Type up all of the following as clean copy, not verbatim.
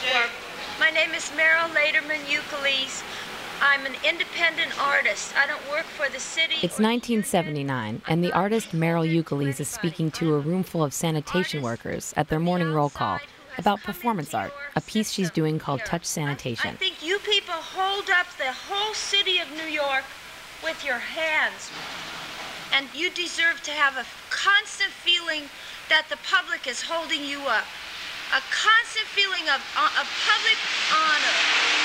work. My name is Merrill Laderman Euclides. I'm an independent artist. I don't work for the city. It's 1979, and the artist Merrill Euclides is speaking to a room full of sanitation workers at their morning roll call about performance art, a piece she's doing called Touch Sanitation. I think you people hold up the whole city of New York with your hands. And you deserve to have a constant feeling that the public is holding you up. A constant feeling of public honor.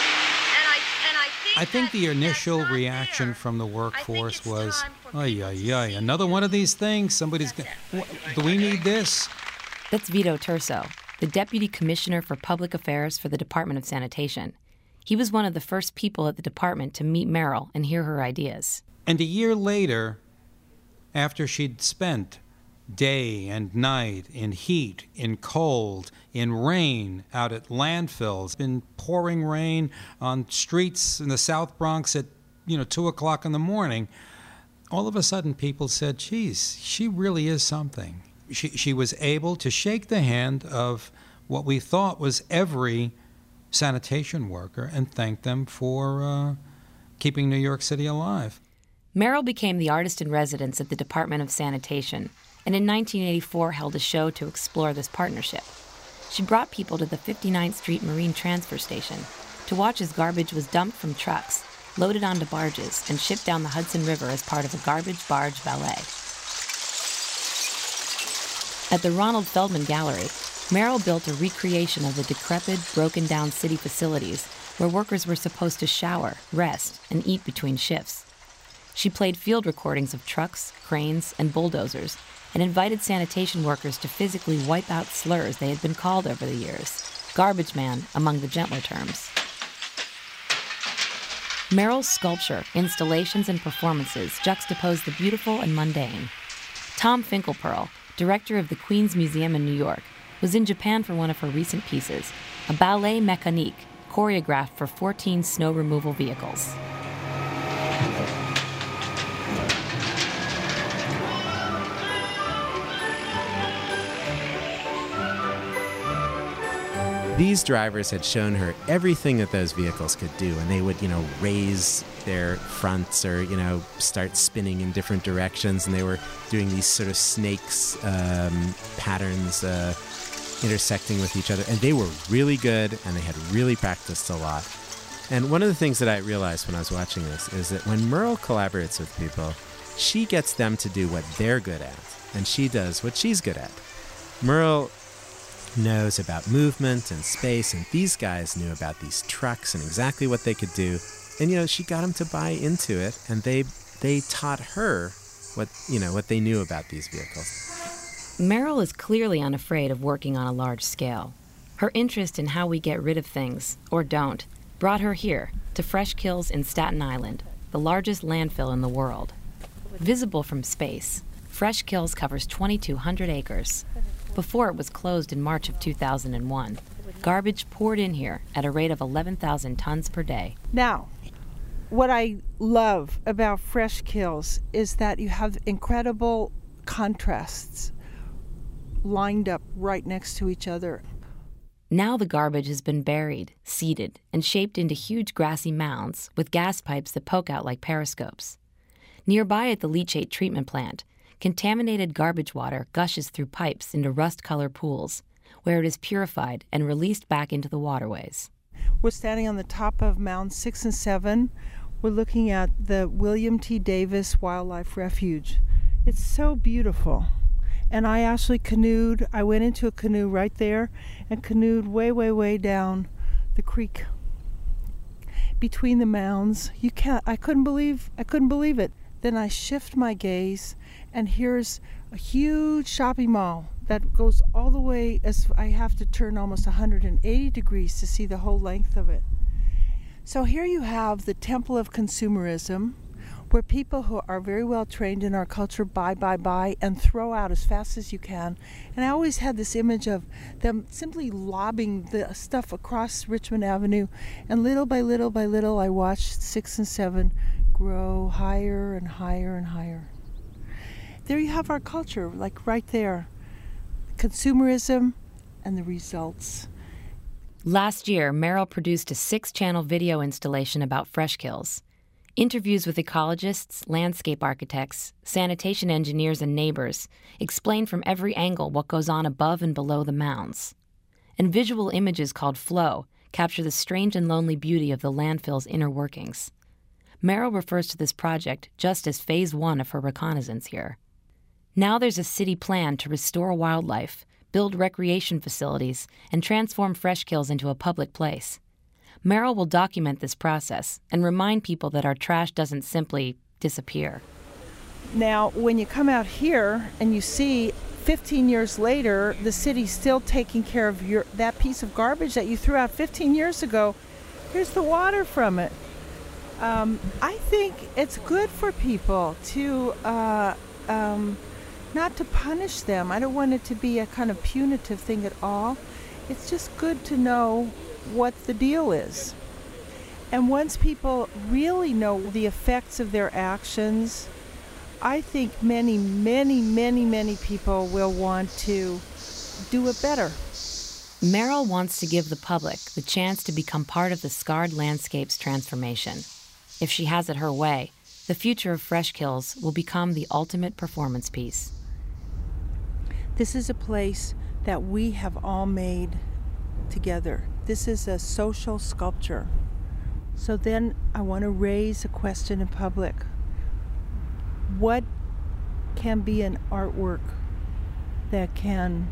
I think the initial reaction from the workforce was, ay, ay, ay, another one of these things? Somebody's going, do we need this? That's Vito Turso, the Deputy Commissioner for Public Affairs for the Department of Sanitation. He was one of the first people at the department to meet Merrill and hear her ideas. And a year later, after she'd spent day and night in heat, in cold, in rain, out at landfills, in pouring rain on streets in the South Bronx at, 2 o'clock in the morning, all of a sudden people said, geez, she really is something. She was able to shake the hand of what we thought was every sanitation worker and thank them for keeping New York City alive. Merrill became the artist in residence at the Department of Sanitation, and in 1984 held a show to explore this partnership. She brought people to the 59th Street Marine Transfer Station to watch as garbage was dumped from trucks, loaded onto barges, and shipped down the Hudson River as part of a garbage barge ballet. At the Ronald Feldman Gallery, Merrill built a recreation of the decrepit, broken-down city facilities where workers were supposed to shower, rest, and eat between shifts. She played field recordings of trucks, cranes, and bulldozers, and invited sanitation workers to physically wipe out slurs they had been called over the years, garbage man among the gentler terms. Merrill's sculpture, installations, and performances juxtapose the beautiful and mundane. Tom Finkelpearl, director of the Queens Museum in New York, was in Japan for one of her recent pieces, a ballet mécanique choreographed for 14 snow removal vehicles. These drivers had shown her everything that those vehicles could do, and they would, raise their fronts or, start spinning in different directions, and they were doing these sort of snakes patterns intersecting with each other, and they were really good, and they had really practiced a lot. And one of the things that I realized when I was watching this is that when Merrill collaborates with people, she gets them to do what they're good at, and she does what she's good at. Merrill knows about movement and space, and these guys knew about these trucks and exactly what they could do. And, she got them to buy into it, and they taught her what they knew about these vehicles. Merrill is clearly unafraid of working on a large scale. Her interest in how we get rid of things, or don't, brought her here, to Fresh Kills in Staten Island, the largest landfill in the world. Visible from space, Fresh Kills covers 2,200 acres. Before it was closed in March of 2001, garbage poured in here at a rate of 11,000 tons per day. Now, what I love about Fresh Kills is that you have incredible contrasts lined up right next to each other. Now the garbage has been buried, seeded, and shaped into huge grassy mounds with gas pipes that poke out like periscopes. Nearby at the leachate treatment plant, contaminated garbage water gushes through pipes into rust-colored pools, where it is purified and released back into the waterways. We're standing on the top of Mounds 6 and 7. We're looking at the William T. Davis Wildlife Refuge. It's so beautiful. And I actually canoed. I went into a canoe right there and canoed way, way, way down the creek between the mounds. I couldn't believe it. Then I shift my gaze, and here's a huge shopping mall that goes all the way, as I have to turn almost 180 degrees to see the whole length of it. So here you have the temple of consumerism, where people who are very well trained in our culture buy, and throw out as fast as you can. And I always had this image of them simply lobbing the stuff across Richmond Avenue, and little by little I watched 6 and 7 grow higher and higher and higher. There you have our culture, like right there. Consumerism and the results. Last year, Merrill produced a 6-channel video installation about fresh kills. Interviews with ecologists, landscape architects, sanitation engineers, and neighbors explain from every angle what goes on above and below the mounds. And visual images called Flow capture the strange and lonely beauty of the landfill's inner workings. Merrill refers to this project just as Phase 1 of her reconnaissance here. Now there's a city plan to restore wildlife, build recreation facilities, and transform Fresh Kills into a public place. Merrill will document this process and remind people that our trash doesn't simply disappear. Now, when you come out here and you see 15 years later, the city's still taking care of that piece of garbage that you threw out 15 years ago, here's the water from it. I think it's good for people to not to punish them. I don't want it to be a kind of punitive thing at all. It's just good to know what the deal is. And once people really know the effects of their actions, I think many, many, many, many people will want to do it better. Merrill wants to give the public the chance to become part of the scarred landscape's transformation. If she has it her way, the future of Fresh Kills will become the ultimate performance piece. This is a place that we have all made together. This is a social sculpture. So then I want to raise a question in public. What can be an artwork that can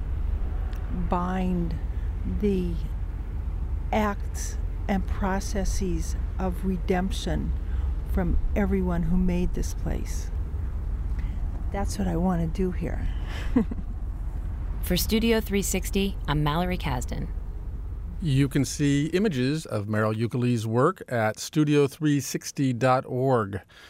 bind the acts and processes of redemption from everyone who made this place? That's what I want to do here. For Studio 360, I'm Mallory Kasdan. You can see images of Merrill Ukele's work at studio360.org.